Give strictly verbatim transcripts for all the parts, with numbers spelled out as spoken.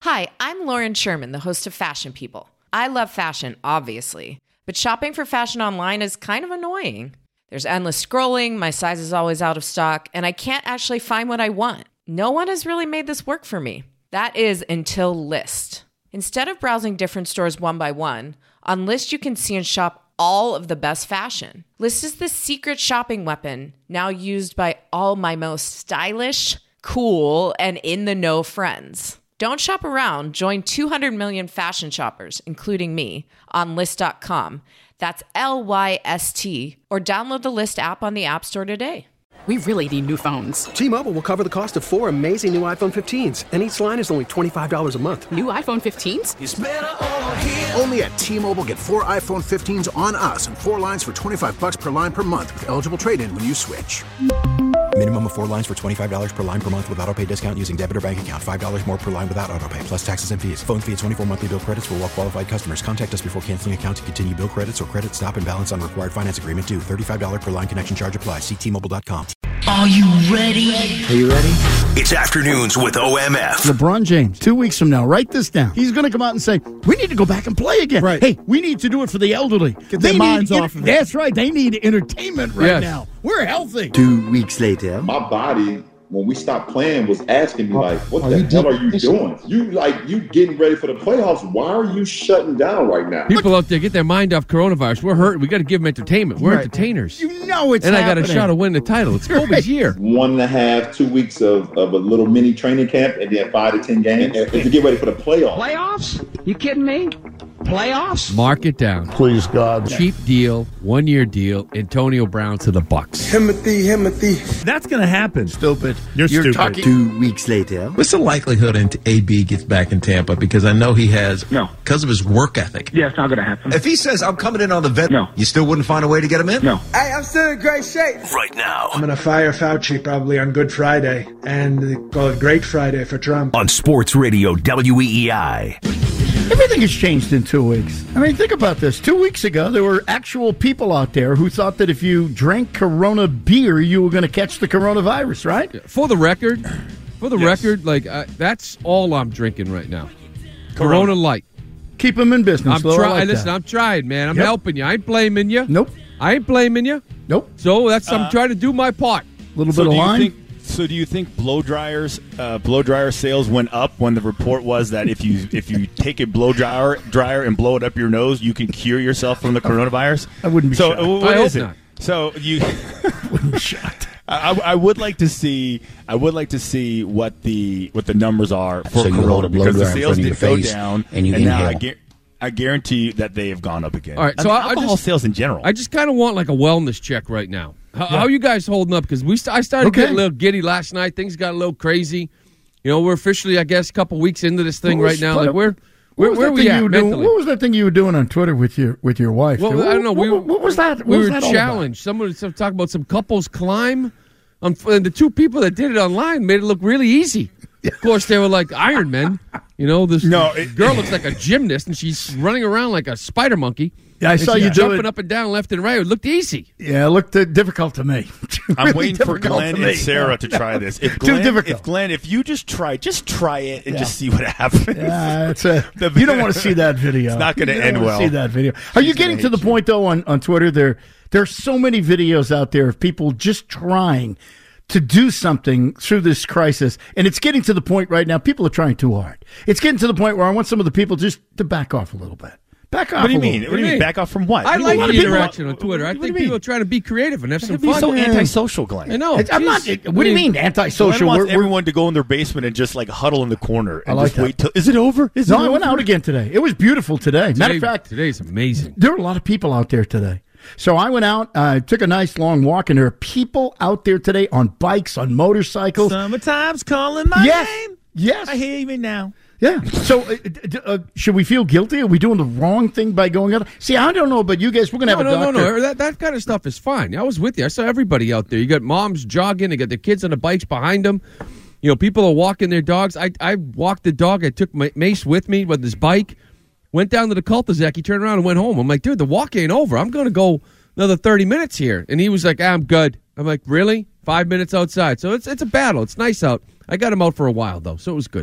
Hi, I'm Lauren Sherman, the host of Fashion People. I love fashion, obviously, but shopping for fashion online is kind of annoying. There's endless scrolling, my size is always out of stock, and I can't actually find what I want. No one has really made this work for me. That is until Lyst. Instead of browsing different stores one by one, on Lyst you can see and shop all of the best fashion. Lyst is the secret shopping weapon, now used by all my most stylish, cool, and in-the-know friends. Don't shop around. Join two hundred million fashion shoppers, including me, on Lyst dot com. That's L Y S T. Or download the Lyst app on the App Store today. We really need new phones. T-Mobile will cover the cost of four amazing new iPhone fifteens, and each line is only twenty-five dollars a month. New iPhone fifteens? It's better over here. Only at T-Mobile, get four iPhone fifteens on us and four lines for twenty-five dollars per line per month with eligible trade-in when you switch. Minimum of four lines for twenty-five dollars per line per month with autopay discount using debit or bank account. five dollars more per line without autopay, plus taxes and fees. Phone fee at twenty-four monthly bill credits for well-qualified customers. Contact us before canceling account to continue bill credits or credit stop and balance on required finance agreement due. thirty-five dollars per line connection charge applies. See T Mobile dot com. Are you ready? Are you ready? It's Afternoons with O M F. LeBron James, two weeks from now, write this down. He's going to come out and say, we need to go back and play again. Right. Hey, we need to do it for the elderly. Get their they minds need, off of it. That's right. They need entertainment right yes. now. We're healthy. Two weeks later. My body, when we stopped playing, was asking me, like, what the hell are you doing? You, like, you getting ready for the playoffs. Why are you shutting down right now? People out there, get their mind off coronavirus. We're hurt. We got to give them entertainment. We're right. entertainers. You know it's And happening. I got a shot of winning the title. It's Kobe's right. year. One and a half, two weeks of, of a little mini training camp, and then five to ten games and, and to get ready for the playoffs. Playoffs? You kidding me? Playoffs? Mark it down. Please, God. Cheap deal, one-year deal, Antonio Brown to the Bucks. Timothy, Timothy. That's going to happen. Stupid. You're, You're stupid. talking. Two weeks later. What's the likelihood A B gets back in Tampa? Because I know he has, no, because of his work ethic. Yeah, it's not going to happen. If he says, I'm coming in on the vet, no, you still wouldn't find a way to get him in? No. Hey, I'm still in great shape. Right now. I'm going to fire Fauci probably on Good Friday and call it Great Friday for Trump. On Sports Radio W E E I. Everything has changed in two weeks. I mean, think about this. Two weeks ago, there were actual people out there who thought that if you drank Corona beer, you were going to catch the coronavirus, right? For the record, for the yes. record, like uh, that's all I'm drinking right now. Corona, Corona Light. Keep them in business. I'm trying. Like listen, that. I'm trying, man. I'm yep. helping you. I ain't blaming you. Nope. I ain't blaming you. Nope. So that's uh, I'm trying to do my part. A little so bit of lime. Think, so do you think blow dryers, uh, blow dryer sales went up when the report was that if you if you take a blow dryer dryer and blow it up your nose, you can cure yourself from the coronavirus? I wouldn't be so, shocked. So what I is hope it? not. So you wouldn't be shocked. I, I would like to see. I would like to see what the what the numbers are for so Corona because the sales did go face down, and, you and now I, gu- I guarantee you that they have gone up again. All right, I so mean, I, alcohol I just, sales in general. I just kind of want like a wellness check right now. How, yeah. how are you guys holding up? Because we st- I started okay. getting a little giddy last night. Things got a little crazy. You know, we're officially, I guess, a couple weeks into this thing right now. Like we're where, where we at mentally? Doing, what was that thing you were doing on Twitter with your with your wife? Well, what, I don't know. What, We, what was that? What we was were that all challenged. Someone was talking about some couples climb. Um, and the two people that did it online made it look really easy. Of course, they were like Iron Men. You know, this no, it, girl looks like a gymnast, and she's running around like a spider monkey. Yeah, I saw you jumping it. up and down, left and right. It looked easy. Yeah, it looked uh, difficult to me. I'm really waiting for Glenn and Sarah to try this. If Glenn, Too difficult. If Glenn, if you just try, just try it and yeah. just see what happens. Yeah, it's a, you don't want to see that video. It's not going to end don't well. See that video. Are She's you getting to the you. point though on on Twitter? There, there are so many videos out there of people just trying to do something through this crisis, and it's getting to the point right now. People are trying too hard. It's getting to the point where I want some of the people just to back off a little bit. Back off. What do you a mean? What do you mean? Back off from what? I like the interaction want, on Twitter. I what think people are trying to be creative and have some be fun. so antisocial, Glenn. I know. I'm not. What do you mean antisocial? Glenn wants we're, everyone to go in their basement and just like huddle in the corner and like just that. wait till. Is it over? Is no, it I over? went out again today. It was beautiful today. Today, Matter of fact, today's amazing. There were a lot of people out there today. So I went out, I uh, took a nice long walk, and there are people out there today on bikes, on motorcycles. Summertime's calling my yes. name. Yes. I hear you now. Yeah. So uh, uh, should we feel guilty? Are we doing the wrong thing by going out? See, I don't know about you guys. We're going to no, have a no, doctor. No, no, That, that kind of stuff is fine. I was with you. I saw everybody out there. You got moms jogging. They got their kids on the bikes behind them. You know, people are walking their dogs. I, I walked the dog. I took Mace with me with his bike. Went down to the cul-de-sac. He turned around and went home. I'm like, dude, the walk ain't over. I'm going to go another thirty minutes here. And he was like, ah, I'm good. I'm like, really? Five minutes outside. So it's it's a battle. It's nice out. I got him out for a while, though, so it was good.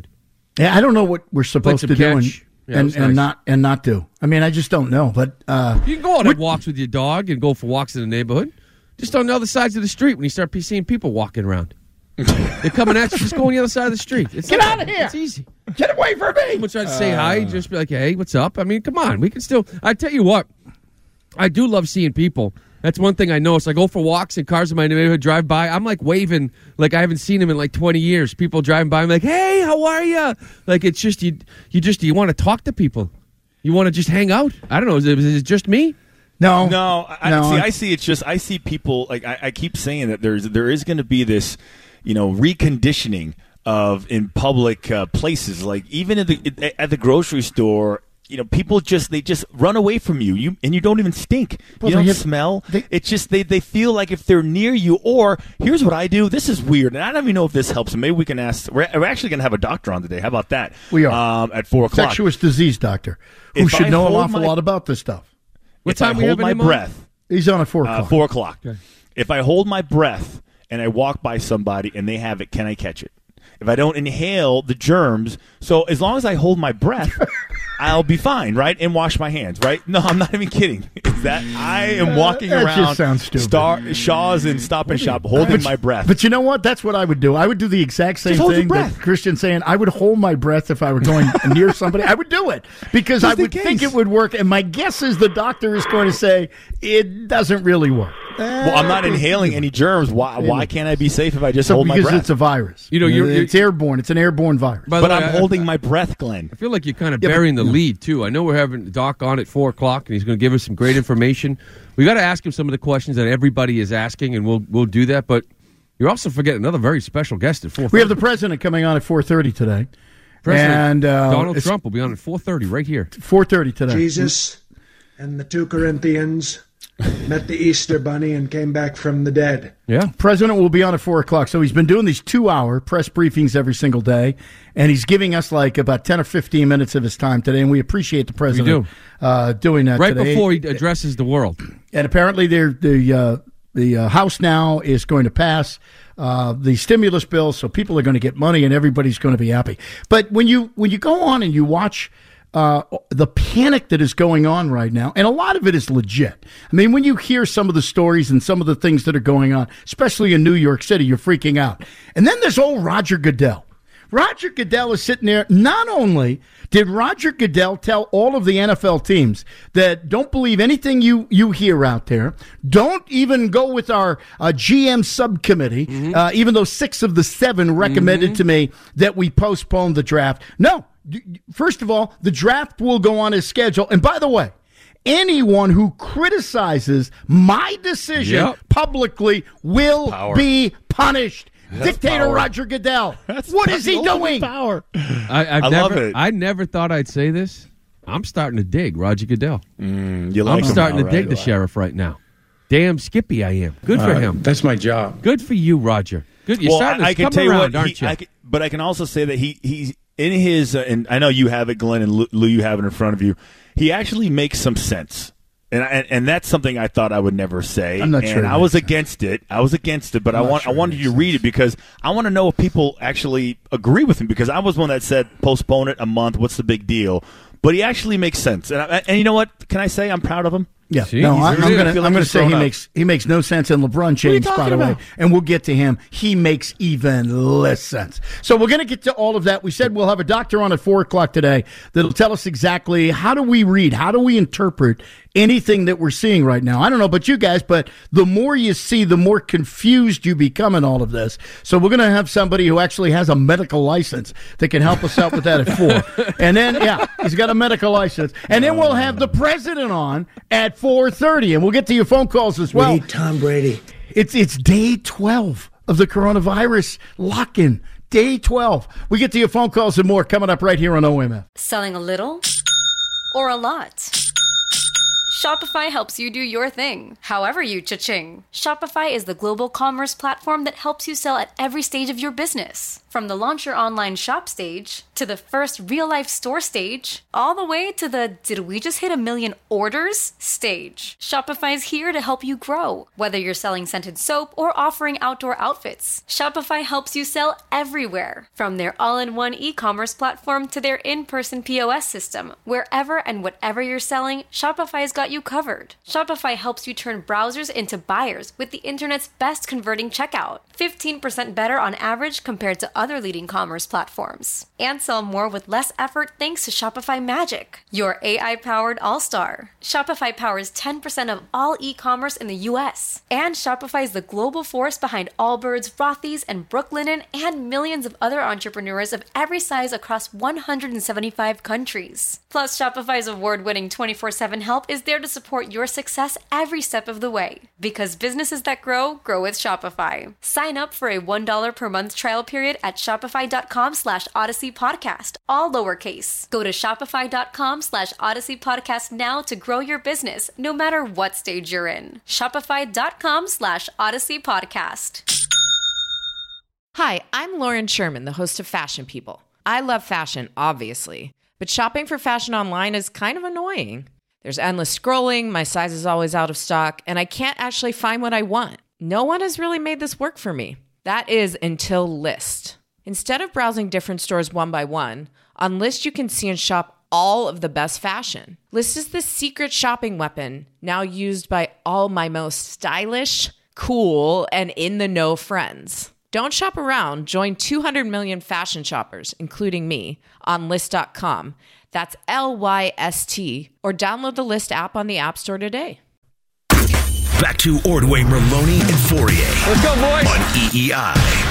Yeah, I don't know what we're supposed to do and, Yeah, and, and nice. not and not do. I mean, I just don't know. But uh, You can go out and have walks with your dog and go for walks in the neighborhood. Just on the other sides of the street when you start seeing people walking around. They're coming at you. Just go on the other side of the street. It's Get like- out of here. It's easy. Get away from me. Someone try to say hi, just be like, hey, what's up? I mean, come on. We can still. I tell you what, I do love seeing people. That's one thing I notice. I go for walks and cars in my neighborhood drive by. I'm like waving like I haven't seen them in like twenty years. People driving by, I'm like, hey, how are you? Like it's just you. You just you want to talk to people. You want to just hang out. I don't know. Is it, is it just me? No, no. I, No, see, I- I see. It's just I see people like I, I keep saying that there's there is going to be this, you know, reconditioning of in public uh, places, like even at the at the grocery store. You know, people just they just run away from you. You and you don't even stink. Well, you don't they have- smell. it's just they, they feel like if they're near you. Or here's what I do. This is weird, and I don't even know if this helps. Maybe we can ask. We're, we're actually going to have a doctor on today. How about that? We are um, at four o'clock. Infectious disease doctor who If should I know an hold awful my- lot about this stuff. What if time I we hold having my him on? breath, He's on at four uh, o'clock. four o'clock. If I hold my breath and I walk by somebody and they have it, can I catch it? If I don't inhale the germs, so as long as I hold my breath, I'll be fine, right? And wash my hands, right? No, I'm not even kidding. It's that I am walking That around just sounds stupid. Star, Shaw's and Stop and Shop holding But- my breath. But you know what? That's what I would do. I would do the exact same Just hold your thing breath. that Christian's saying. I would hold my breath if I were going near somebody. I would do it because Just I in would case. think it would work. And my guess is the doctor is going to say it doesn't really work. Well, I'm not inhaling any germs. Why? Why can't I be safe if I just So hold my because breath? it's a virus. You know, you're- it's airborne. It's an airborne virus. By the but way, I'm I- holding my breath, Glenn. I feel like you're kind of Yeah, but- burying the lead, too. I know we're having Doc on at four o'clock, and he's going to give us some great information. We got to ask him some of the questions that everybody is asking, and we'll we'll do that. But you're also forgetting another very special guest at four. We have the president coming on at four thirty today. President and uh, Donald it's Trump will be on at four thirty right here. four thirty today. Jesus and the two Corinthians met the Easter Bunny and came back from the dead. Yeah. President will be on at four o'clock. So he's been doing these two-hour press briefings every single day, and he's giving us like about ten or fifteen minutes of his time today, and we appreciate the president do. Uh, doing that Right today. before he addresses the world. And apparently they're, the uh, the uh, House now is going to pass uh, the stimulus bill, so people are going to get money and everybody's going to be happy. But when you when you go on and you watch uh, the panic that is going on right now, and a lot of it is legit. I mean, when you hear some of the stories and some of the things that are going on, especially in New York City, you're freaking out. And then there's old Roger Goodell. Roger Goodell is sitting there. Not only did Roger Goodell tell all of the N F L teams that don't believe anything you, you hear out there, don't even go with our uh, G M subcommittee, mm-hmm. uh, even though six of the seven recommended mm-hmm. to me that we postpone the draft. No, first of all, the draft will go on as scheduled. And by the way, anyone who criticizes my decision yep. publicly will Power. be punished. That's Dictator power. Roger Goodell. That's what is he doing? Power. I, I've I never, love it. I never thought I'd say this. I'm starting to dig Roger Goodell. Mm, you like I'm him starting now, to dig right? the sheriff right now. Damn Skippy I am. Good for Uh, him. That's my job. Good for you, Roger. Good. You're well, starting I, I to can come tell you around, what, aren't he, you? I can, but I can also say that he he's in his, uh, and I know you have it, Glenn, and Lou, Lou, you have it in front of you. He actually makes some sense. And, and and that's something I thought I would never say. I'm not and sure it I was makes against it. I was against it, but I'm I not want sure I it wanted makes you to read sense. it because I want to know if people actually agree with him. Because I was one that said postpone it a month. What's the big deal? But he actually makes sense. And I, and you know what? Can I say I'm proud of him? Yeah, See, no, he's I, I'm really- going I to feel I'm like going to he's say he grown up. makes he makes no sense, and LeBron James, by talking the way, about? and we'll get to him. He makes even less sense. So we're going to get to all of that. We said we'll have a doctor on at four o'clock today that'll tell us exactly how do we read, how do we interpret anything that we're seeing right now. I don't know about you guys, but the more you see, the more confused you become in all of this. So we're going to have somebody who actually has a medical license that can help us out with that at four. And then, yeah, he's got a medical license. And then we'll have the president on at four thirty, and we'll get to your phone calls as well. We need Tom Brady. It's it's day twelve of the coronavirus lock-in. Day twelve. We get to your phone calls and more coming up right here on O M F. Selling a little or a lot? Shopify helps you do your thing, however you cha-ching. Shopify is the global commerce platform that helps you sell at every stage of your business. From the launch your online shop stage, to the first real-life store stage, all the way to the did we just hit a million orders stage. Shopify's here to help you grow. Whether you're selling scented soap or offering outdoor outfits, Shopify helps you sell everywhere. From their all-in-one e-commerce platform to their in-person P O S system, wherever and whatever you're selling, Shopify's got you covered. Shopify helps you turn browsers into buyers with the internet's best converting checkout. fifteen percent better on average compared to other leading commerce platforms. And sell more with less effort thanks to Shopify Magic, your A I-powered all-star. Shopify powers ten percent of all e-commerce in the U S. And Shopify is the global force behind Allbirds, Rothy's, and Brooklinen, and millions of other entrepreneurs of every size across one hundred seventy-five countries. Plus, Shopify's award-winning twenty-four seven help is there to support your success every step of the way. Because businesses that grow, grow with Shopify. Sign up for a one dollar per month trial period at shopify.com slash Odyssey Podcast, all lowercase. Go to shopify.com slash Odyssey Podcast now to grow your business, no matter what stage you're in. Shopify.com slash Odyssey Podcast. Hi, I'm Lauren Sherman, the host of Fashion People. I love fashion, obviously, but shopping for fashion online is kind of annoying. There's endless scrolling, my size is always out of stock, and I can't actually find what I want. No one has really made this work for me. That is until Lyst. Instead of browsing different stores one by one, on Lyst you can see and shop all of the best fashion. Lyst is the secret shopping weapon now used by all my most stylish, cool, and in-the-know friends. Don't shop around. Join two hundred million fashion shoppers, including me, on Lyst dot com. That's L Y S T. Or download the Lyst app on the App Store today. Back to Ordway, Merloni, and Fourier. Let's go, boys. On E E I.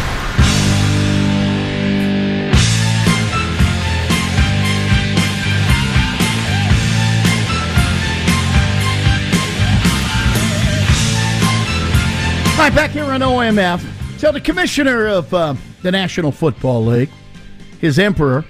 All right, back here on O M F. So the commissioner of uh, the National Football League, his emperor,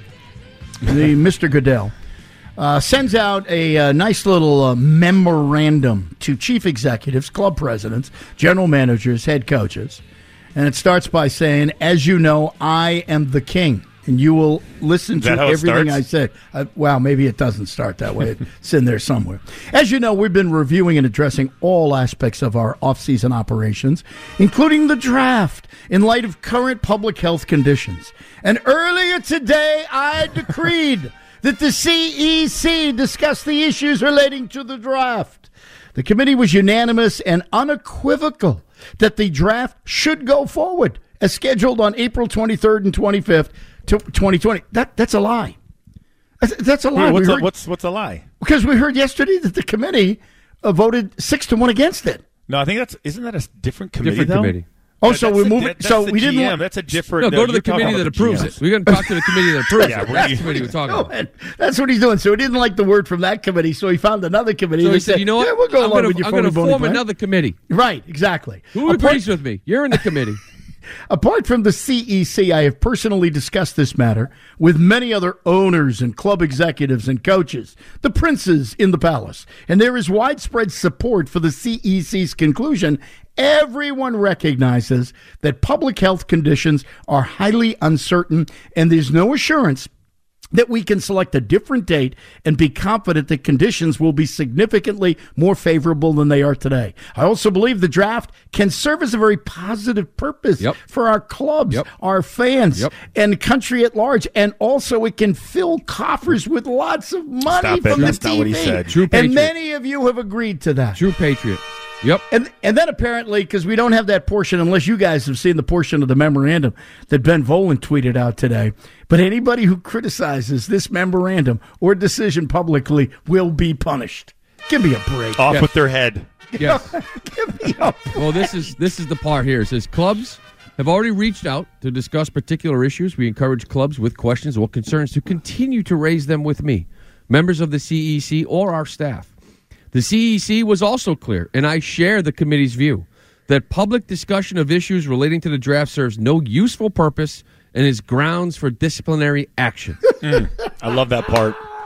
the Mister Goodell, uh, sends out a, a nice little uh, memorandum to chief executives, club presidents, general managers, head coaches. And it starts by saying, as you know, I am the king. And you will listen to everything I say. Uh, well, maybe it doesn't start that way. It's in there somewhere. As you know, we've been reviewing and addressing all aspects of our off-season operations, including the draft, in light of current public health conditions. And earlier today, I decreed that the C E C discuss the issues relating to the draft. The committee was unanimous and unequivocal that the draft should go forward as scheduled on April twenty-third and twenty-fifth, twenty twenty. That that's a lie. That's, that's a lie. Wait, what's, heard, a, what's what's a lie? Because we heard yesterday that the committee uh, voted six to one against it. No, I think that's isn't that a different committee? Different though? committee. Oh, Yeah, so that's we the- move that- it. that's So the we didn't. G M. want- That's a different. No, no, go to the you're talking committee about that the approves G it. Ms. We're going to talk to the committee that approves Yeah, it. we're- That's the committee we're talking Oh, about. man, that's what he's doing. So he didn't like the word from that committee, so he found another committee. So that he said, you know what? Yeah, we'll go I'm along gonna, with your I'm going to phony, phony form plan." another committee. Right, exactly. Who Apart- agrees with me? You're in the committee. Apart from the C E C, I have personally discussed this matter with many other owners and club executives and coaches, the princes in the palace, and there is widespread support for the C E C's conclusion. Everyone recognizes that public health conditions are highly uncertain, and there's no assurance that we can select a different date and be confident that conditions will be significantly more favorable than they are today. I also believe the draft can serve as a very positive purpose Yep. for our clubs, Yep. our fans, Yep. and country at large. And also it can fill coffers with lots of money Stop it. from That's the not T V. what he said. True and patriot. many of you have agreed to that. True patriot. Yep. And and then apparently, because we don't have that portion, unless you guys have seen the portion of the memorandum that Ben Volen tweeted out today, but anybody who criticizes this memorandum or decision publicly will be punished. Give me a break. Off Yes. with their head. Yes. Give me a Well, this is this is the part here. It says clubs have already reached out to discuss particular issues. We encourage clubs with questions or concerns to continue to raise them with me, members of the C E C, or our staff. The C E C was also clear, and I share the committee's view, that public discussion of issues relating to the draft serves no useful purpose and is grounds for disciplinary action. Mm, I love that part.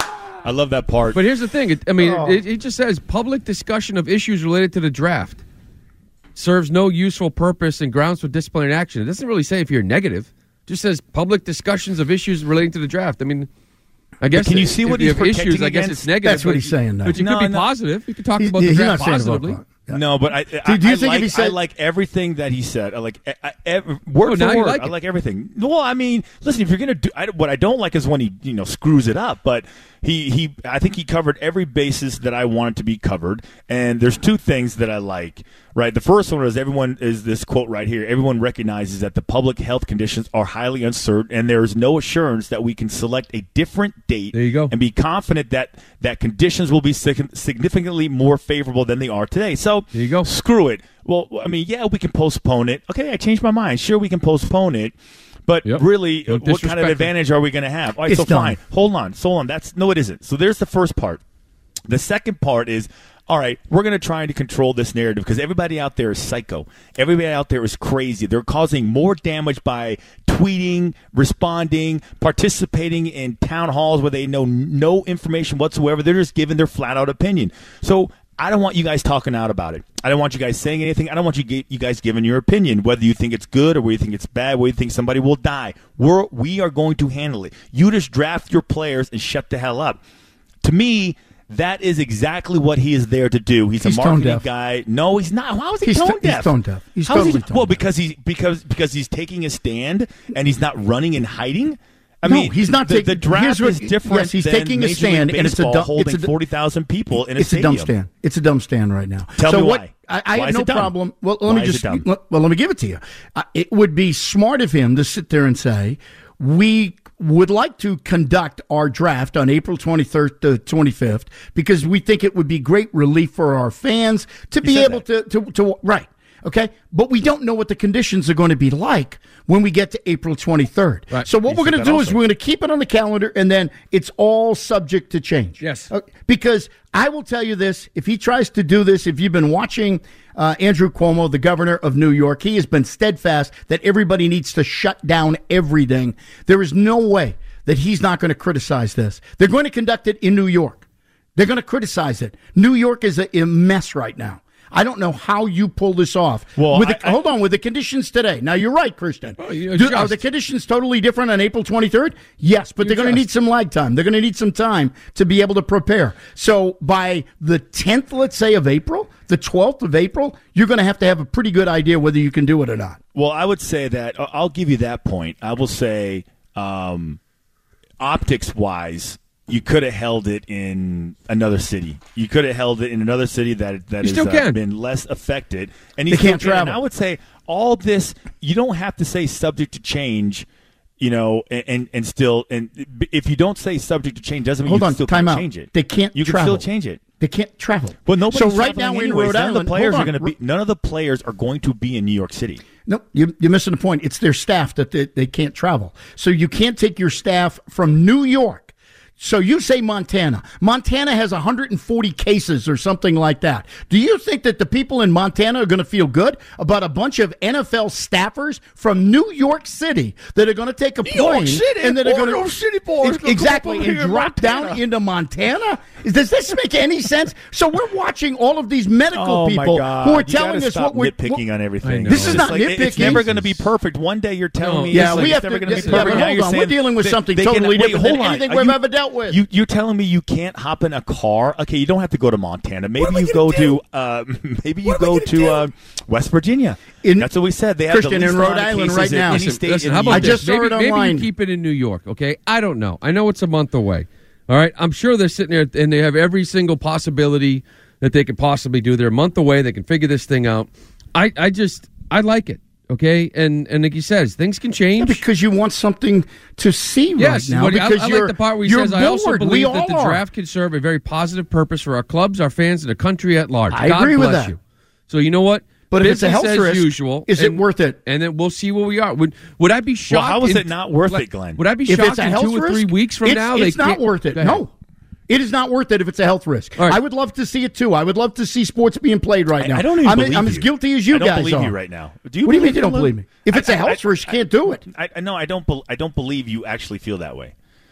I love that part. But here's the thing. It, I mean, Oh. it, it just says public discussion of issues related to the draft serves no useful purpose and grounds for disciplinary action. It doesn't really say if you're negative. It just says public discussions of issues relating to the draft. I mean, I guess can you if- see if what you he's have issues, protecting I guess against? it's negative. That's what but- he's saying, though. But you No, could be no. positive. You could talk He's- about the he's draft not saying positively. about- No, but I, Do- I, do you I think if like, he said- I like everything that he said. I like I, I, every, word Oh, for now you word. like I it. like everything. Well, I mean, listen, if you're gonna do, I, what I don't like is when he you know screws it up. But he, he, I think he covered every basis that I wanted to be covered. And there's two things that I like. Right, the first one is everyone is this quote right here. Everyone recognizes that the public health conditions are highly uncertain, and there is no assurance that we can select a different date. There you go. And be confident that that conditions will be sig- significantly more favorable than they are today. So there you go. Screw it. Well, I mean, yeah, we can postpone it. Okay, I changed my mind. Sure, we can postpone it. But Yep. really, Don't what kind of disrespect advantage are we going to have? All right, It's so done. fine. Hold on. So hold on. That's no, it isn't. So there's the first part. The second part is, all right, we're going to try to control this narrative because everybody out there is psycho. Everybody out there is crazy. They're causing more damage by tweeting, responding, participating in town halls where they know no information whatsoever. They're just giving their flat-out opinion. So I don't want you guys talking out about it. I don't want you guys saying anything. I don't want you ga- you guys giving your opinion, whether you think it's good or whether you think it's bad, whether you think somebody will die. We're, we are going to handle it. You just draft your players and shut the hell up. To me, that is exactly what he is there to do. He's, He's a tone marketing deaf. guy. No, he's not. How is he He's tone to- he's deaf? tone deaf. He's How is he- totally tone well deaf. because he because because he's taking a stand and he's not running and hiding. I No, mean, he's not the, taking- the draft here's what- is different. yes, he's than taking a Major stand, League and it's a Baseball dumb- holding it's a- forty thousand people in a it's stadium. a dumb stand. It's a dumb stand right now. Tell so me what, why. I, I Why have is no it dumb? problem. Well, let Why me is it just dumb? well, let me give it to you. Uh, it would be smart of him to sit there and say, we would like to conduct our draft on April twenty-third to twenty-fifth because we think it would be great relief for our fans to be said able to, to, to, right. Okay. But we don't know what the conditions are going to be like when we get to April twenty-third. Right. So what He we're said going to that do is also. we're going to keep it on the calendar and then it's all subject to change. Yes. Okay, because I will tell you this, if he tries to do this, if you've been watching uh, Andrew Cuomo, the governor of New York, he has been steadfast that everybody needs to shut down everything. There is no way that he's not going to criticize this. They're going to conduct it in New York. They're going to criticize it. New York is a, a mess right now. I don't know how you pull this off. Well, with the, I- I- hold on, with the conditions today. Now, you're right, Christian. Oh, you Do- are adjust. the conditions totally different on April twenty-third? Yes, but You they're going to adjust. need some lag time. They're going to need some time to be able to prepare. So by the tenth, let's say, of April, the twelfth of April, you're going to have to have a pretty good idea whether you can do it or not. Well, I would say that I- I'll give you that point. I will say, um, optics wise, you could have held it in another city. You could have held it in another city that that You has still uh, can. been less affected. And They you still can't can. And travel. I would say all this. You don't have to say subject to change. You know, and, and and still, and if you don't say subject to change, doesn't mean Hold you on, still time can't out. change it. They can't You travel. can still change it. They can't travel. Well, nobody's so right now traveling we're in anyways. Rhode None Island. of the players Hold are on. going to be. None of the players are going to be in New York City. No, you, you're missing the point. It's their staff that they, they can't travel. So you can't take your staff from New York. So you say Montana. Montana has one hundred forty cases or something like that. Do you think that the people in Montana are going to feel good about a bunch of N F L staffers from New York City that are going to take a plane City, and that are boy, going New York City boys gonna exactly come up and here in drop Montana. down into Montana? Does this make any sense? So we're watching all of these medical Oh people my God. who are You telling gotta us stop what we're nitpicking what- on everything. This is It's not like, it- It's nitpicking. never going to be perfect. One day you're telling No. me, Yeah, it's like we it's have never to- going to be yeah, perfect. but Now hold you're on. We're saying dealing with they- something they can- totally wait, different than hold on. anything Are we've you- ever dealt with. You, you're telling me you can't hop in a car? Okay, you don't have to go to Montana. Maybe am I you gonna go do? to uh, maybe you go to uh, West Virginia. In- That's what we said. They have Christian, the least in Rhode amount of Island cases right in now. any Listen, state listen, in how the about I union. just this? saw maybe, it maybe online. you keep it in New York, okay? I don't know. I know it's a month away. All right? I'm sure they're sitting there and they have every single possibility that they could possibly do. They're a month away. They can figure this thing out. I, I just, I like it, okay? And and like he says, things can change. Yeah, because you want something to see Yes, right now. but I, Because I you're, like the part where he you're says, I also bored. We believe all that the are. draft can serve a very positive purpose for our clubs, our fans, and the country at large. I God agree with bless that. you. So you know what? But if it's a Business health as risk, usual, is it and- worth it? And then we'll see where we are. Would Would I be shocked? how is in- it not worth like, it, Glenn? Would I be If shocked it's a in health two or risk, three weeks from it's, now? it's they not can't- worth it. Go ahead. No. It is not worth it if it's a health risk. All right. I would love to see it too. I would love to see sports being played right I- now. I don't even I'm, believe I'm you. as guilty as you I don't guys believe are. you right now. Do you what do you mean believe you don't Lou? believe me? If it's I- a health I- risk, you can't do it. I, I no, I don't. bel I don't believe you actually feel that way.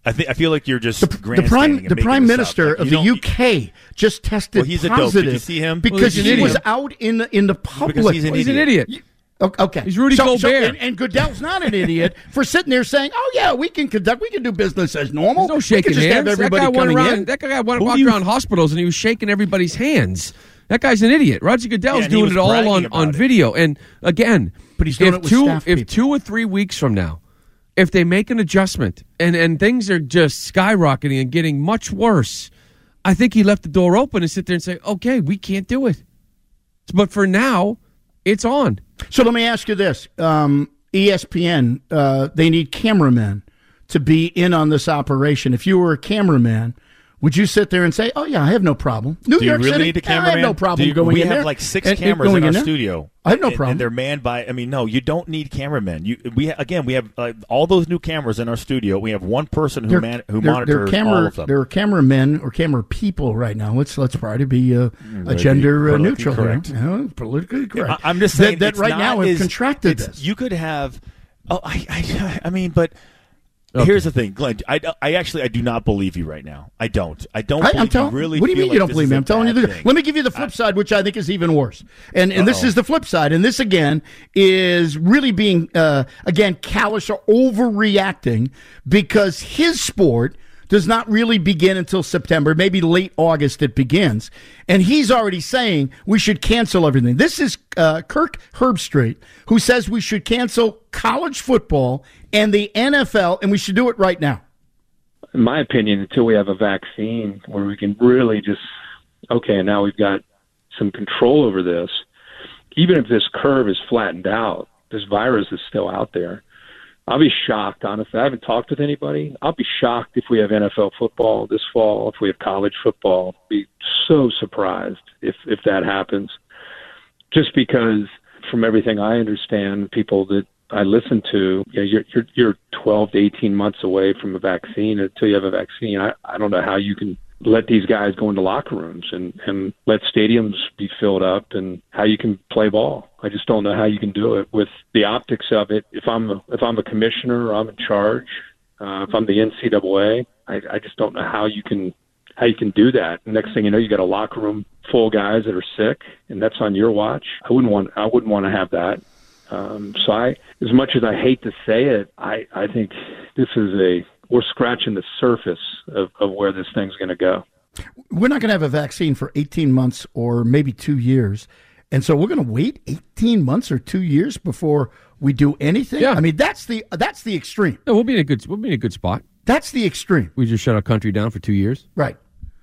I think I feel like you're just The, the grandstanding prime, and the making prime this up. minister Like, of you the don't- U K just tested Well, he's a dope. positive Did you see him? because Well, he's an he was idiot. out in the, in the public. Because he's an He's an idiot. idiot. O- Okay, He's Rudy so, so- Gobert. and, and Goodell's not an idiot for sitting there saying, "Oh yeah, we can conduct, we can do business as normal. There's no we shaking can just hands. have everybody that guy went coming around. in." That guy went Who walked do you- around hospitals and he was shaking everybody's hands. That guy's an idiot. Roger Goodell's Yeah, and he doing was it all bragging on, about on it. video. And again, But he's doing if it with two staff if people. two or three weeks from now, if they make an adjustment and, and things are just skyrocketing and getting much worse, I think he left the door open and sit there and say, okay, we can't do it. But for now, it's on. So let me ask you this: um, E S P N, uh, they need cameramen to be in on this operation. If you were a cameraman, would you sit there and say, "Oh yeah, I have no problem"? New Do you York really City, need a I have cameraman? no problem Do you- going we in have there. like six and- and cameras going in our there. studio. I have no and- problem. And they're manned by. I mean, no, you don't need cameramen. You we ha- again, we have uh, all those new cameras in our studio. We have one person who They're- man, who they're- monitors they're camera, all of them. There are cameramen or camera people right now. Let's let's try to be uh, Very a gender uh, politically neutral correct. here. You know, politically correct. I, am just that, saying that it's right not now have as- contracted it's- this. You could have. Oh, I, I, I mean, but. Okay. Here's the thing, Glenn. I, I actually I do not believe you right now. I don't. I don't. I, believe I'm telling. you really what do you feel mean like you don't this believe is me? a I'm telling you bad the thing. Let me give you the flip side, which I think is even worse. And and this Uh-oh. is the flip side. And this again is really being uh, again callous or overreacting because his sport does not really begin until September, maybe late August it begins. And he's already saying we should cancel everything. This is uh, Kirk Herbstreit, who says we should cancel college football and the N F L, and we should do it right now. In my opinion, until we have a vaccine where we can really just, okay, now we've got some control over this, even if this curve is flattened out, this virus is still out there. I'll be shocked, honestly. I haven't talked with anybody. I'll be shocked if we have N F L football this fall, if we have college football. I'll be so surprised if, if that happens. Just because from everything I understand, people that I listen to, you know, you're, you're, you're twelve to eighteen months away from a vaccine. Until you have a vaccine, I, I don't know how you can let these guys go into locker rooms and, and let stadiums be filled up and how you can play ball. I just don't know how you can do it with the optics of it. If I'm a, if I'm a commissioner or I'm in charge, uh, if I'm the N C double A, I, I just don't know how you can how you can do that. Next thing you know, you got a locker room full of guys that are sick, and that's on your watch. I wouldn't want I wouldn't want to have that. Um, so I, as much as I hate to say it, I, I think this is a we're scratching the surface of, of where this thing's going to go. We're not going to have a vaccine for eighteen months or maybe two years. And so we're going to wait eighteen months or two years before we do anything. Yeah. I mean, that's the that's the extreme. No, we'll be in a good we'll be in a good spot. That's the extreme. We just shut our country down for two years. Right.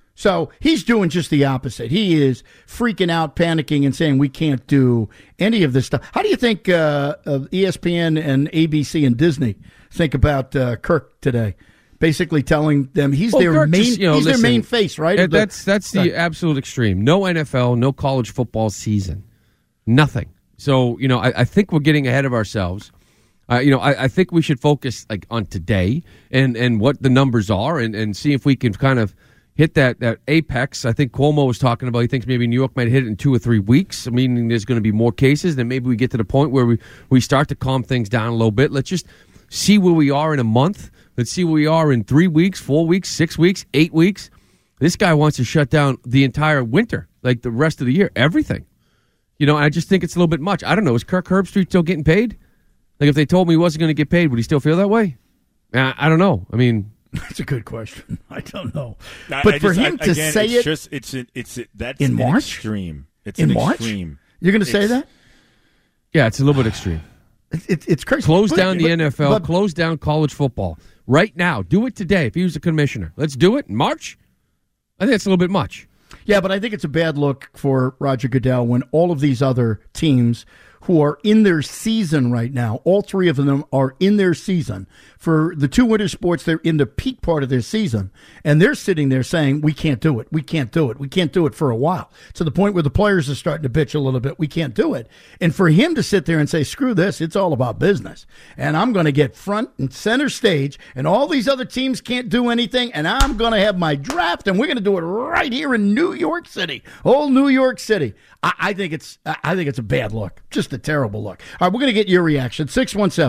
So he's doing just the opposite. He is freaking out, panicking, and saying we can't do any of this stuff. How do you think uh, uh, E S P N and A B C and Disney think about uh, Kirk today? Basically telling them he's Well, their Kirk main just, you know, he's listen, their main face, right? that- Of the- that's that's the Right. absolute extreme. No N F L, no college football season, nothing. So you know, I, I think we're getting ahead of ourselves. Uh, you know, I, I think we should focus like on today and, and what the numbers are, and, and see if we can kind of hit that, that apex. I think Cuomo was talking about. He thinks maybe New York might hit it in two or three weeks, meaning there's going to be more cases. Then maybe we get to the point where we, we start to calm things down a little bit. Let's just see where we are in a month. Let's see where we are in three weeks, four weeks, six weeks, eight weeks. This guy wants to shut down the entire winter, like the rest of the year, everything. You know, I just think it's a little bit much. I don't know. Is Kirk Herbstreit still getting paid? Like, if they told me he wasn't going to get paid, would he still feel that way? I, I don't know. I mean, that's a good question. I don't know. I- But I for just- him I- to again, say it's it just it's a, it's a, that's in an March? extreme. It's in an March, extreme. you're going to say It's- that? yeah, it's a little bit extreme. It's, it's, it's crazy. Close But- down the but- N F L, but- close down college football. Right now. Do it today if he was a commissioner. Let's do it in March. I think it's a little bit much. Yeah, but I think it's a bad look for Roger Goodell when all of these other teams who are in their season right now, all three of them are in their season. For the two winter sports, they're in the peak part of their season, and they're sitting there saying, we can't do it, we can't do it, we can't do it for a while, to the point where the players are starting to bitch a little bit, we can't do it. And for him to sit there and say, screw this, it's all about business, and I'm going to get front and center stage, and all these other teams can't do anything, and I'm going to have my draft, and we're going to do it right here in New York City, old New York City. I, I think it's I think it's a bad look, just a terrible look. All right, we're going to get your reaction. six one seven,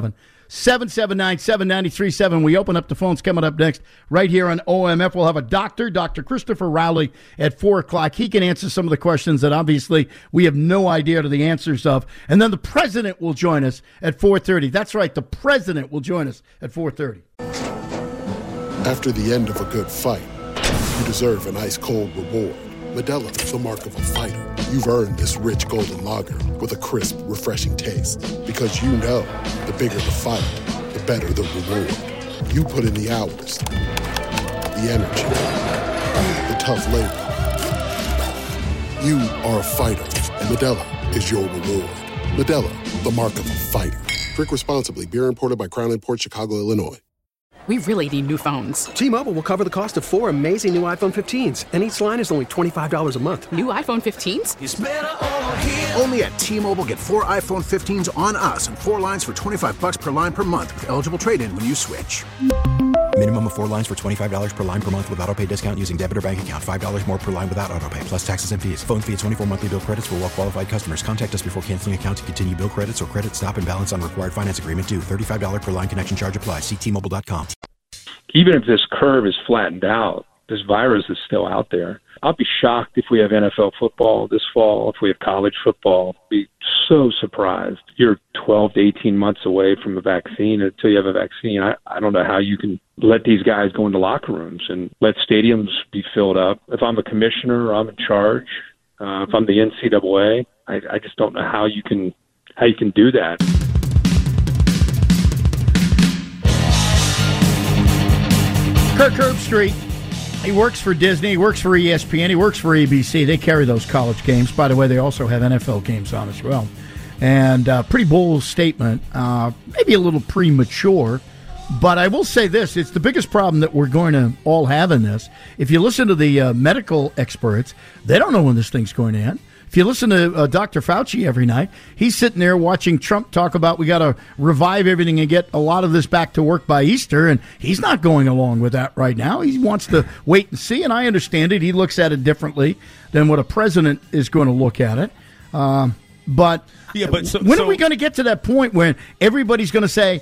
seven seven nine, seven nine three seven. We open up the phones coming up next right here on O M F. We'll have a doctor, Doctor Christopher Rowley, at four o'clock. He can answer some of the questions that obviously we have no idea to the answers of. And then the president will join us at four thirty. That's right, the president will join us at four thirty. After the end of a good fight, you deserve an ice-cold reward. Modelo is the mark of a fighter. You've earned this rich golden lager with a crisp, refreshing taste. Because you know, the bigger the fight, the better the reward. You put in the hours, the energy, the tough labor. You are a fighter, and Modelo is your reward. Modelo, the mark of a fighter. Drink responsibly. Beer imported by Crown Imports, Chicago, Illinois. We really need new phones. T-Mobile will cover the cost of four amazing new iPhone fifteens, and each line is only twenty-five dollars a month. New iPhone fifteens? It's better over here. Only at T-Mobile, get four iPhone fifteens on us and four lines for twenty-five bucks per line per month with eligible trade-in when you switch. Minimum of four lines for twenty-five dollars per line per month with autopay discount using debit or bank account. five dollars more per line without autopay, plus taxes and fees. Phone fee at twenty-four monthly bill credits for well-qualified customers. Contact us before canceling account to continue bill credits or credit stop and balance on required finance agreement due. thirty-five dollars per line connection charge applies. See T Mobile dot com. Even if this curve is flattened out, this virus is still out there. I'll be shocked if we have N F L football this fall, if we have college football. I'll be so surprised. You're twelve to eighteen months away from a vaccine. Until you have a vaccine, I, I don't know how you can let these guys go into locker rooms and let stadiums be filled up. If I'm a commissioner, I'm in charge. Uh, if I'm the N C double A, I, I just don't know how you can how you can do that. Kirk Herbstreit, he works for Disney, he works for E S P N, he works for A B C. They carry those college games. By the way, they also have N F L games on as well. And uh, pretty bold statement, uh, maybe a little premature, but I will say this, it's the biggest problem that we're going to all have in this. If you listen to the uh, medical experts, they don't know when this thing's going to end. If you listen to uh, Doctor Fauci every night, he's sitting there watching Trump talk about we got to revive everything and get a lot of this back to work by Easter, and he's not going along with that right now. He wants to wait and see, and I understand it. He looks at it differently than what a president is going to look at it. Um, but, yeah, but so, when so, are we going to get to that point when everybody's going to say,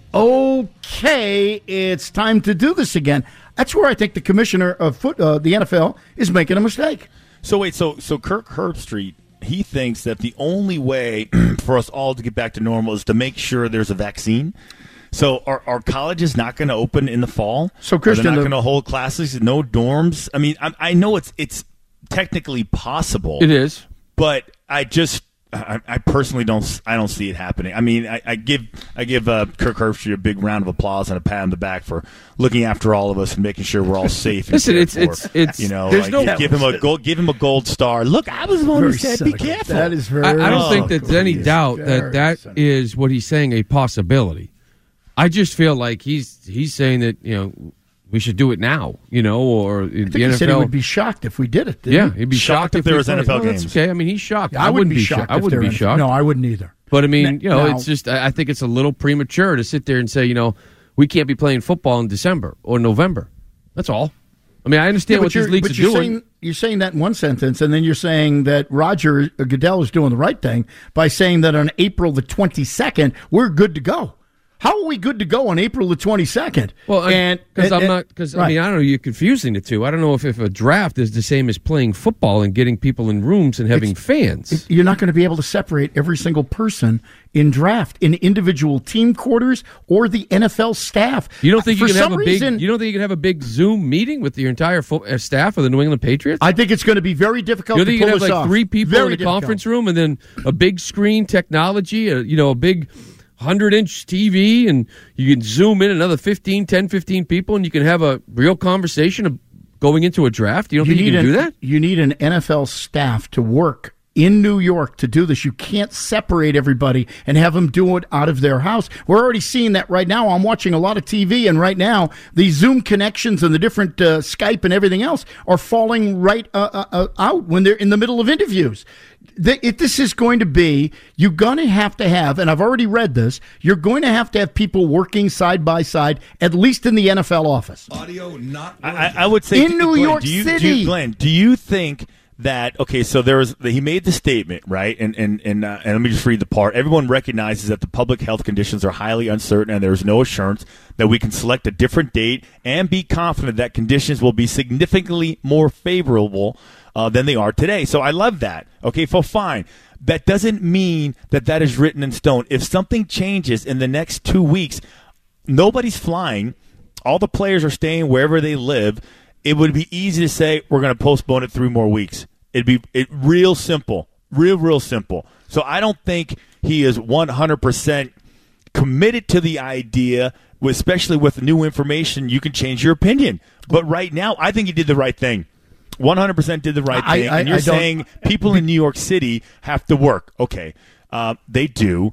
okay, it's time to do this again? That's where I think the commissioner of foot, uh, the N F L is making a mistake. So wait, so so Kirk Herbstreit, he thinks that the only way for us all to get back to normal is to make sure there's a vaccine. So are, are colleges not going to open in the fall? So Christian, they're not the- going to hold classes, no dorms. I mean, I, I know it's it's technically possible. It is, but I just I, I personally don't I don't see it happening. I mean, I, I give I give uh, Kirk Herbstreit a big round of applause and a pat on the back for looking after all of us and making sure we're all safe. And Listen, cared it's for. it's it's you know, there's like, no give him a gold give him a gold star. Look, I was the one who Very said be cynical. careful. That is very I, I don't Oh. think that there's any Yes, doubt very that that cynical. is what he's saying, a possibility. I just feel like he's he's saying that, you know, we should do it now, you know, or I think the he N F L. said he would be shocked if we did it. Didn't yeah, he? he'd be Shocked shocked, if there we was put N it- F L well, that's games. okay. I mean, he's shocked. Yeah, I, I wouldn't wouldn't be shocked. shocked. I if wouldn't there be were- shocked. No, I wouldn't either. But I mean, Now- you know, now- it's just I I think it's a little premature to sit there and say, you know, we can't be playing football in December or November. That's all. I mean, I understand Yeah, what these you're- leagues but are you're doing. Saying, you're saying that in one sentence, and then you're saying that Roger Goodell is doing the right thing by saying that on April the twenty-second, we're good to go. How are we good to go on April the twenty-second? Well, and because I'm and- not because I right. mean I don't know. You're confusing the two. I don't know if, if a draft is the same as playing football and getting people in rooms and having fans. You're not going to be able to separate every single person in draft, in individual team quarters, or the N F L staff. You don't think you For can have some a big? reason, You don't think you can have a big Zoom meeting with your entire fo- uh, staff of the New England Patriots? I think it's going to be very difficult You to think pull you can have this like off. three people Very in the difficult. conference room and then a big screen technology, a, you know, a big hundred-inch T V, and you can zoom in another fifteen, ten, fifteen people, and you can have a real conversation of going into a draft? You don't think you can an, do that? You need an N F L staff to work in New York to do this. You can't separate everybody and have them do it out of their house. We're already seeing that right now. I'm watching a lot of T V, and right now the Zoom connections and the different uh, Skype and everything else are falling right uh, uh, uh, out when they're in the middle of interviews. The, if this is going to be, you're going to have to have, and I've already read this, you're going to have to have people working side by side, at least in the N F L office. Audio not. I, I would say In New Glenn, York do you, City. Do you, Glenn, do you think that, okay, so there was, he made the statement, right? And and and, uh, and let me just read the part. Everyone recognizes that the public health conditions are highly uncertain and there is no assurance that we can select a different date and be confident that conditions will be significantly more favorable uh, than they are today. So I love that. Okay, so fine. That doesn't mean that that is written in stone. If something changes in the next two weeks, nobody's flying. All the players are staying wherever they live. It would be easy to say we're going to postpone it three more weeks. It'd be it real simple, real, real simple. So I don't think he is one hundred percent committed to the idea, especially with new information, you can change your opinion. But right now, I think he did the right thing. one hundred percent did the right I, thing. I, and you're I don't, saying people in New York City have to work. Okay, uh, they do.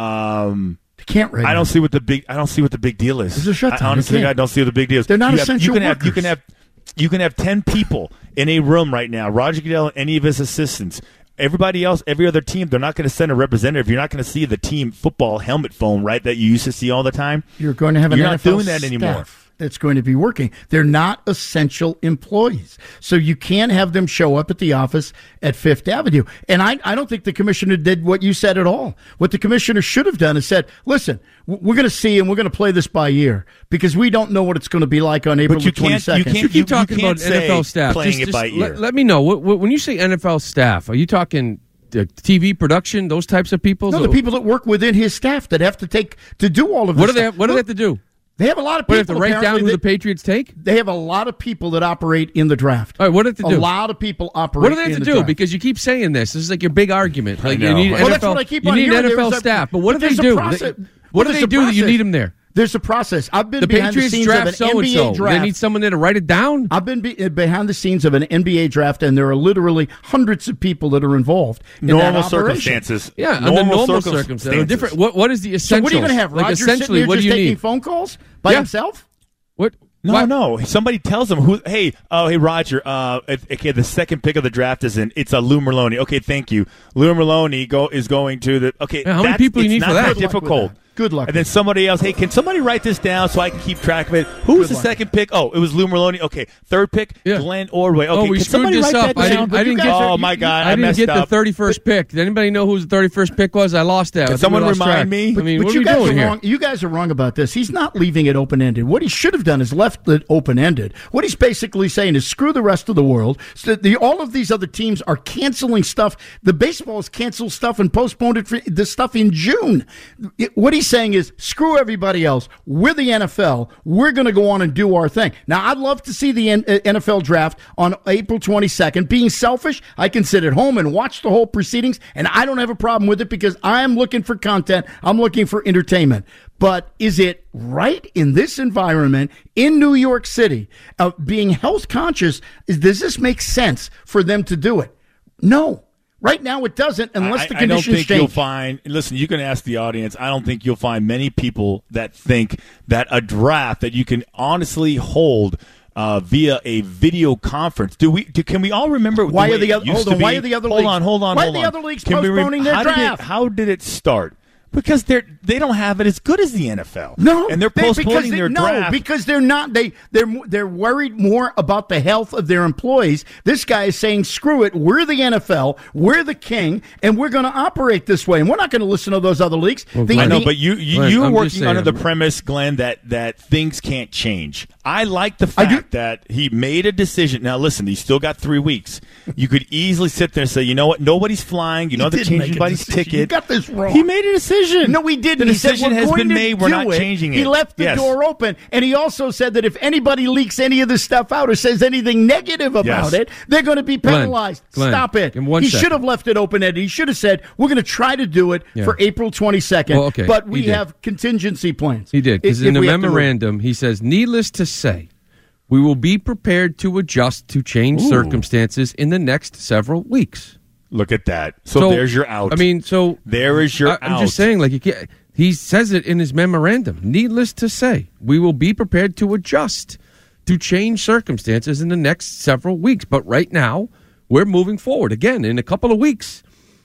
Um, they can't right I now. don't see what the big. I don't see what the big deal is. It's a shutdown. I, honestly, I don't see what the big deal is. They're not you have, essential you can workers. Have, you can have. You can have ten people in a room right now. Roger Goodell and any of his assistants. Everybody else, every other team, they're not going to send a representative. You're not going to see the team football helmet phone, right, that you used to see all the time. You're going to have an You're N not F L doing that anymore. staff that's going to be working. They're not essential employees. So you can't have them show up at the office at Fifth Avenue. And I, I don't think the commissioner did what you said at all. What the commissioner should have done is said, listen, we're going to see and we're going to play this by ear because we don't know what it's going to be like on April But you the can't- you twenty-second. can't- You keep you talking can't about N F L say staff. playing Just- it just by ear. Let, let me know. What, what, when you say N F L staff, are you talking uh, T V production, those types of people? No, the people that work within his staff that have to take to do all of this What do they? stuff. Have, what do they have to do? They have a lot of What, people. they have to write down apparently, who that- the Patriots take? They have a lot of people that operate in the draft. All right, what do they have to a do? A lot of people operate. What do they have in to the do? draft. Because you keep saying this. This is like your big argument. Like know. you need Well, N F L. that's what I keep you on need hearing. N F L There's a- staff, but what do but they there's a do? process- They- but what do there's they a do that you process. need them there? There's a process. I've been The behind Patriots the scenes draft of so an and N B A so. draft. They need someone there to write it down. I've been be, behind the scenes of an N B A draft, and there are literally hundreds of people that are involved in that Normal operation. circumstances. Yeah, normal, under normal circumstances. circumstances. Different. What? What is the So essentials? what are you going to have? Like Roger sitting essentially, there what just do you taking need? phone calls by Yeah. himself? What? No, Why- no. Somebody tells them who. Hey, oh, hey, Roger. Uh, okay, the second pick of the draft is in. It's a Lou Merloni. Okay, thank you. Lou Merloni go is going to the. Okay, Yeah, how many that's- people you it's need not for that? that Good luck with difficult. that. Good luck And then with somebody else. Hey, can somebody write this down so I can keep track of it? Who was Good the luck. second pick? Oh, it was Lou Merloni. Okay, third pick, Yeah. Glenn Ordway. Okay, Oh, we can screwed somebody this write up. that I down? didn't. I But you didn't guys get. are- Oh my God, I I didn't messed get the up. thirty-first pick. Did anybody know who the thirty-first pick was? I lost that. I Can think someone we lost remind track. me? I mean, but what you are we guys doing are here? wrong. You guys are wrong about this. He's not leaving it open ended. What he should have done is left it open ended. What he's basically saying is screw the rest of the world. So the, all of these other teams are canceling stuff. The baseball has canceled stuff and postponed it for the stuff in June. It- what he's saying is screw everybody else. We're the N F L. We're going to go on and do our thing. Now, I'd love to see the N- uh, N F L draft on April twenty-second. Being selfish, I can sit at home and watch the whole proceedings, and I don't have a problem with it because I'm looking for content. I'm looking for entertainment. But is it right in this environment in New York City, uh, being health conscious, is, does this make sense for them to do it? No. Right now it doesn't unless I, the I don't conditions think change. you'll find. Listen, you can ask the audience. I don't think you'll find many people that think that a draft that you can honestly hold uh, via a video conference. Do we? Do, can we all remember? Why the are way the it oth- used hold to on, why be? are the other hold leagues- on, hold on, why are hold the on. other leagues Can we re- postponing their how did it- draft? how did it start? Because they're they don't have it as good as the N F L. No, and they're they- because postponing they- their no, draft. because they're not. They they're mo- they're worried more about the health of their employees. This guy is saying, "Screw it. We're the N F L. We're the king, and we're going to operate this way. And we're not going to listen to those other leagues." Well, The- I know, the- but you you, Glenn, you are I'm just working under saying. the premise, Glenn, that that things can't change. I like the I do- fact that he made a decision. Now, listen, he's still got three weeks. You could easily sit there and say, you know what, nobody's flying. You know, He they're didn't changing make a anybody's decision. ticket. You got this wrong. He made a decision. No, he didn't. The He said, decision "We're has going been to made. We're do not it." changing it. He left the Yes. door open, and he also said that if anybody leaks any of this stuff out or says anything negative about Yes. it, they're going to be Glenn, penalized. Glenn, Stop it. in one he second. should have left it open-ended. He should have said, we're going to try to do it Yeah. for April twenty-second, Well, okay, but he we did. have contingency plans. He did, because If- in if the we have to move. memorandum, he says, needless to say, we will be prepared to adjust to change Ooh. circumstances in the next several weeks. Look at that. So, there's your out. I mean, so there is your I, I'm out. just saying, like you can't, he says it in his memorandum. Needless to say, we will be prepared to adjust to change circumstances in the next several weeks. But right now, we're moving forward. Again, in a couple of weeks,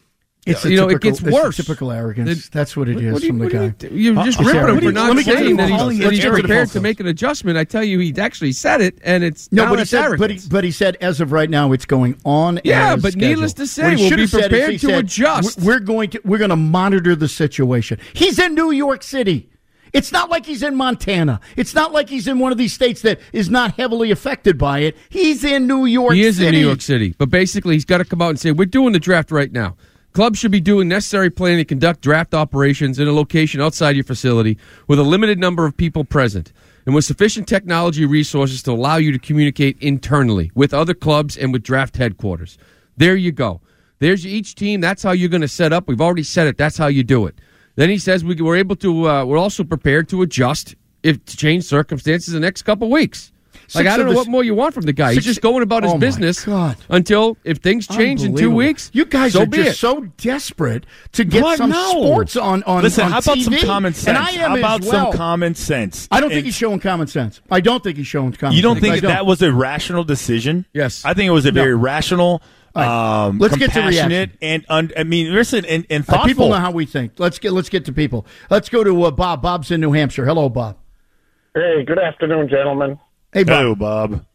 It's you know, typical, it gets it's worse. typical arrogance. It, That's what it is what you, from the guy. You, you're just uh, ripping him for let not me get saying that to he's, the that he's let's get to the prepared to phone make an adjustment. I tell you, he actually said it, and it's no, now but he it's said, but he, arrogance. but he said, as of right now, it's going on. Yeah, as but scheduled. needless to say, What he we'll should be have said is prepared he to said, adjust. We're going to we're going to monitor the situation. He's in New York City. It's not like he's in Montana. It's not like he's in one of these states that is not heavily affected by it. He's in New York City. He is in New York City, but basically, he's got to come out and say, "We're doing the draft right now." Clubs should be doing necessary planning to conduct draft operations in a location outside your facility with a limited number of people present and with sufficient technology resources to allow you to communicate internally with other clubs and with draft headquarters. There you go. There's each team. That's how you're going to set up. We've already said it. That's how you do it. Then he says we, we're able to, uh, we're also prepared to adjust if to change circumstances in the next couple weeks. Like, Six I don't know the, what more you want from the guy. six, He's just going about his oh business God. until if things change in two weeks. You guys so are be just it. so desperate to get What? some No. sports on on Listen, on how about T V? some common sense? And I am how about as well. some common sense? I don't think And- he's showing common sense. I don't think he's showing common sense. You don't I think that, don't. that was a rational decision? Yes. I think it was a No. very rational, Right. um, Let's get to compassionate, reaction. and un, I mean, listen, and, and Uh, thoughtful. people know how we think. Let's get let's get to people. Let's go to uh, Bob. Bob's in New Hampshire. Hello, Bob. Hey, good afternoon, gentlemen. Hey, Bob. Hello, Bob.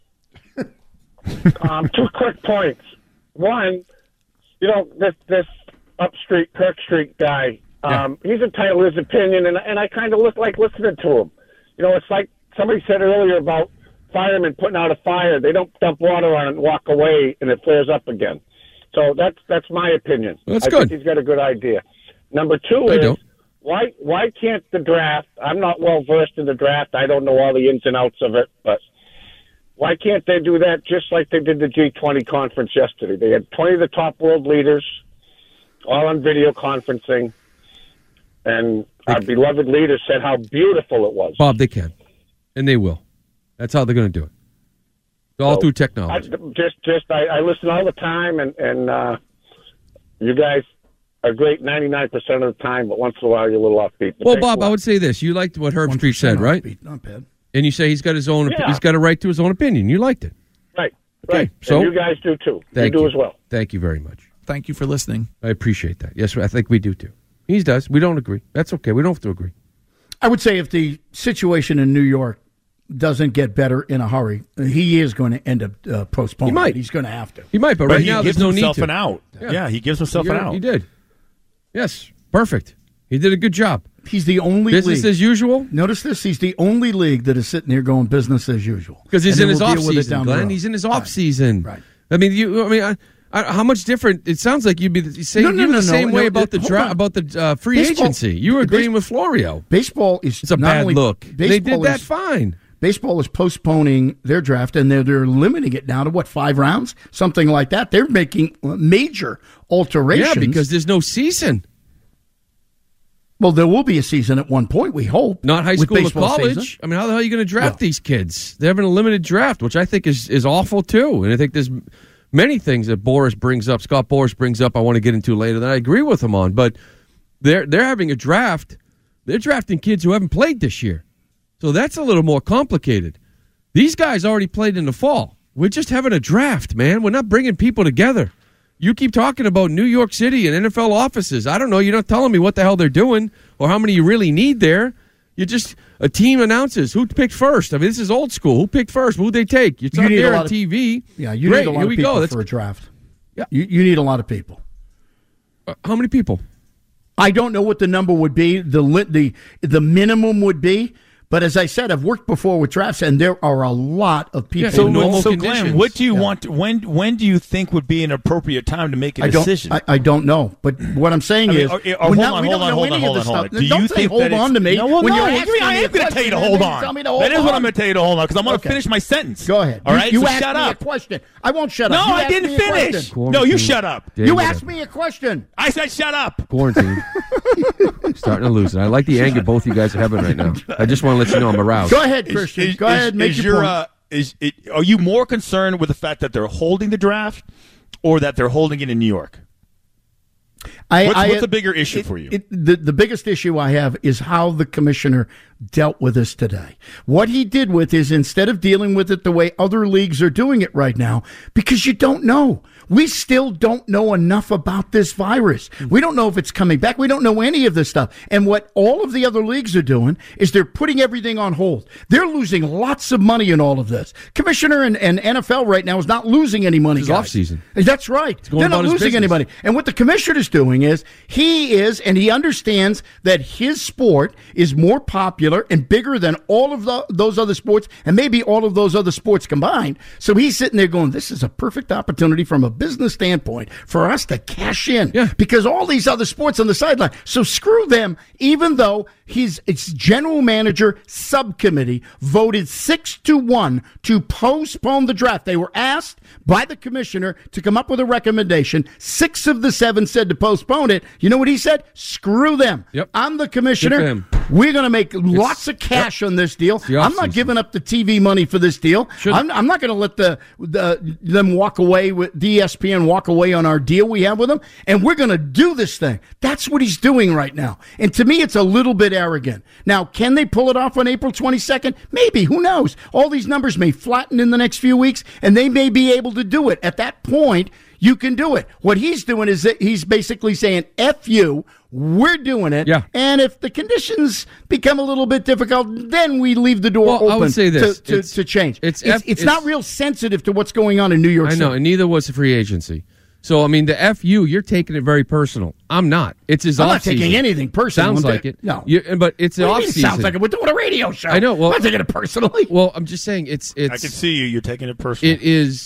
Um, two quick points. One, you know, this this Upstreet, Kirk Street guy, um, yeah. he's entitled to his opinion, and, and I kind of look like listening to him. You know, it's like somebody said earlier about firemen putting out a fire. They don't dump water on it and walk away, and it flares up again. So that's that's my opinion. Well, that's I good. think he's got a good idea. Number two I is, don't. why why can't the draft, I'm not well-versed in the draft. I don't know all the ins and outs of it, but why can't they do that just like they did the G twenty conference yesterday? They had twenty of the top world leaders all on video conferencing, and our beloved leader said how beautiful it was. Bob, they can, and they will. That's how they're going to do it. All So, through technology. I, just, just I, I listen all the time, and, and uh, you guys are great ninety-nine percent of the time, but once in a while you're a little offbeat. Well, Bob, I would say this. You liked what Herb Street said, right? Offbeat, not bad. And you say he's got his own. Yeah. He's got a right to his own opinion. You liked it. Right, Okay, right. so- and you guys do too. Thank you do you. as well. Thank you very much. Thank you for listening. I appreciate that. Yes, I think we do too. He does. We don't agree. That's okay. We don't have to agree. I would say if the situation in New York doesn't get better in a hurry, he is going to end up uh, postponing. He might. It. He's going to have to. He might, but, But right he now gives there's no need himself to. an out. Yeah, he gives himself he, an out. He did. Yes, perfect. He did a good job. He's the only Business league. as usual? Notice this. He's the only league that is sitting there going business as usual. Because he's And in then his we'll off deal with it season, down the Glenn. road. He's in his off season. Right. I mean, you. I mean, I, I, how much different? It sounds like you'd be the same. No, no, you were no, the no, same no, way no, about the hold dra- on. about the uh, free Baseball- agency. You were agreeing with Florio. Baseball is It's a not bad only, look. They did baseball that is- fine. Baseball is postponing their draft, and they're they're limiting it now to what, five rounds, something like that. They're making major alterations. Yeah, because there's no season. Well, there will be a season at one point, we hope. Not high with school or baseball college. season. I mean, how the hell are you going to draft Yeah. these kids? They're having a limited draft, which I think is, is awful too. And I think there's many things that Boris brings up, Scott Boris brings up, I want to get into later that I agree with him on. But they're they're having a draft. They're drafting kids who haven't played this year. So that's a little more complicated. These guys already played in the fall. We're just having a draft, man. We're not bringing people together. You keep talking about New York City and N F L offices. I don't know. You're not telling me what the hell they're doing or how many you really need there. You just, a team announces who picked first. I mean, this is old school. Who picked first? Who'd they take? It's You not need a there lot on of- T V. Yeah, you Great, need a lot here of we people go. That's, for a draft. Yeah. You, you need a lot of people. uh, how many people? I don't know what the number would be, the li- the the minimum would be. But as I said, I've worked before with drafts, and there are a lot of people. So, who when, so conditions. Glenn, what do you Yeah. want? To, when when do you think would be an appropriate time to make a I don't, decision? I, I don't know, but what I'm saying I mean, is, are- are- we're hold not- on, we hold don't on, know hold any on, of hold this on, hold stuff. on. Do Don't you say think hold that on it's- to me. No, well, when no, you're I asking me am a going to tell you to question, hold and then on. tell me to hold That is what on. I'm going to tell you to hold on because I'm going to Okay. finish my sentence. Go ahead. All You- right, you so asked shut me up. a question. I won't shut No, up. You I asked didn't me a finish. question. No, you shut up. Dave, You whatever. asked me a question. I said shut up. Quarantine. Starting to lose it. I like the anger both you guys are having right now. I just want to let you know I'm aroused. Go ahead, Christian. Is- Go is- ahead, make is your your, point. uh, is it, are you more concerned with the fact that they're holding the draft or that they're holding it in New York? I, What's, I, what's the bigger issue it- for you? It, the, the biggest issue I have is how the commissioner dealt with this today. What he did with is instead of dealing with it the way other leagues are doing it right now, because you don't know. We still don't know enough about this virus. We don't know if it's coming back. We don't know any of this stuff. And what all of the other leagues are doing is they're putting everything on hold. They're losing lots of money in all of this. Commissioner and, and N F L right now is not losing any money. It's off season. That's right. They're not losing any money. And what the commissioner is doing is he is, and he understands that his sport is more popular and bigger than all of the, those other sports and maybe all of those other sports combined. So he's sitting there going, this is a perfect opportunity from a business standpoint for us to cash in yeah. because all these other sports on the sideline. So screw them, even though his its general manager subcommittee voted six to one to postpone the draft. They were asked by the commissioner to come up with a recommendation. Six of the seven said to postpone it. You know what he said? Screw them. Yep. I'm the commissioner. We're going to make it's, lots of cash yep. on this deal. I'm not giving up the T V money for this deal. I'm, I'm not going to let the, the them walk away with E S P N walk away on our deal we have with them. And we're going to do this thing. That's what he's doing right now. And to me, it's a little bit arrogant. Now, can they pull it off on April twenty-second? Maybe. Who knows? All these numbers may flatten in the next few weeks, and they may be able to do it. At that point, you can do it. What he's doing is that he's basically saying, F you, we're doing it. Yeah. And if the conditions become a little bit difficult, then we leave the door well, open I would say this. To, to, to change. It's, it's, F, it's, it's it's not real sensitive to what's going on in New York I City. know, and neither was the free agency. So, I mean, the F you, you're taking it very personal. I'm not. It's his I'm off not taking season. anything personal. Sounds I'm like ta- it. No. You, but it's the what off do you mean season. Sounds like it. We're doing a radio show. I know. Well, I'm not taking it personally. Well, I'm just saying it's. it's I can see you. You're taking it personally. It is.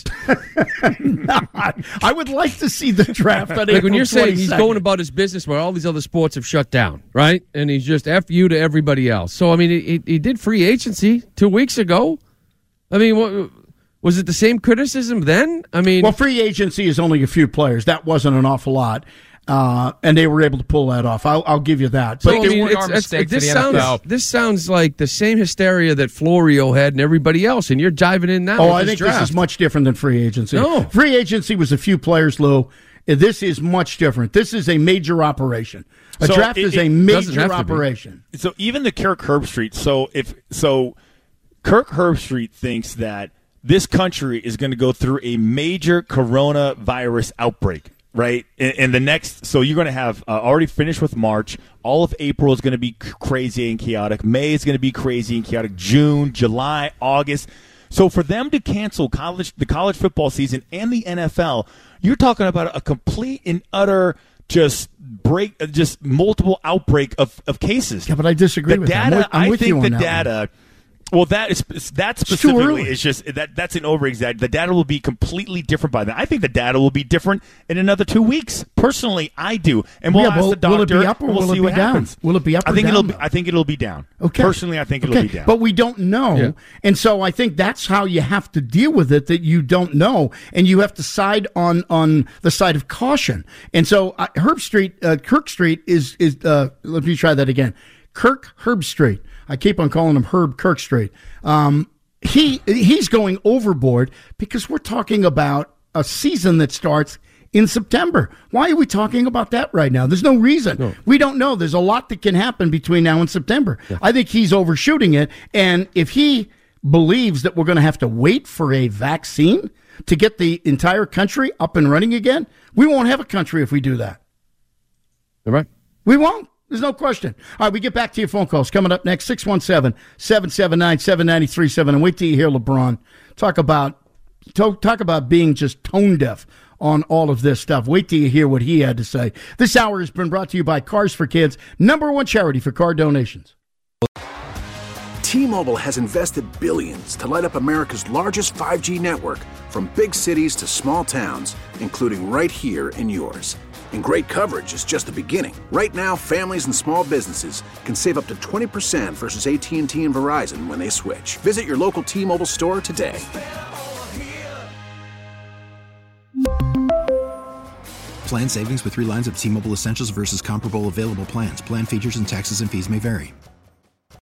not. I would like to see the draft on like April when you're saying he's twenty-second. going about his business where all these other sports have shut down, right? And he's just F you to everybody else. So, I mean, he, he did free agency two weeks ago. I mean, what. Was it the same criticism then? I mean, well, free agency is only a few players. That wasn't an awful lot, uh, and they were able to pull that off. I'll, I'll give you that. So, But I mean, it's, it's, it's, this sounds this sounds like the same hysteria that Florio had and everybody else, and you're diving in now. Oh, with I this think draft. this is much different than free agency. No. Free agency was a few players, Lou. This is much different. This is a major operation. A So draft it- is it a doesn't major have to be. operation. So even the Kirk Herbstreit. So if so, Kirk Herbstreit thinks that this country is going to go through a major coronavirus outbreak, right? In, in the next, so you're going to have uh, already finished with March. All of April is going to be c- crazy and chaotic. May is going to be crazy and chaotic. June, July, August. So for them to cancel college, the college football season and the N F L, you're talking about a complete and utter just break, uh, just multiple outbreak of, of cases. Yeah, but I disagree the with that. data, I'm with, I'm I with think you on the that data. one. Well, that is that too specifically early. is just that that's an over exaggeration. The data will be completely different by then. I think the data will be different in another two weeks. Personally, I do, and we'll Yeah, ask will- the doctor. will it be up or and we'll will it see be what down? happens. Will it be up I or think down, it'll. though? Be, I think it'll be down. Okay. Personally, I think it'll Okay, be down. But we don't know. Yeah. And so I think that's how you have to deal with it, that you don't know. And you have to side on, on the side of caution. And so uh, Herb Street, uh, Kirk Street is, is uh, let me try that again. Kirk Herb Street. I keep on calling him Herb Kirk Street. Um, he He's going overboard because we're talking about a season that starts in September. Why are we talking about that right now? There's no reason. No. We don't know. There's a lot that can happen between now and September. Yeah. I think he's overshooting it. And if he believes that we're going to have to wait for a vaccine to get the entire country up and running again, we won't have a country if we do that. All right. We won't. There's no question. All right, we get back to your phone calls. Coming up next, six one seven, seven seven nine, seven nine three seven. And wait till you hear LeBron talk about talk, talk about being just tone deaf on all of this stuff. Wait till you hear what he had to say. This hour has been brought to you by Cars for Kids, number one charity for car donations. T-Mobile has invested billions to light up America's largest five G network, from big cities to small towns, including right here in yours. And great coverage is just the beginning. Right now, families and small businesses can save up to twenty percent versus A T and T and Verizon when they switch. Visit your local T-Mobile store today. Plan savings with three lines of T-Mobile Essentials versus comparable available plans. Plan features and taxes and fees may vary.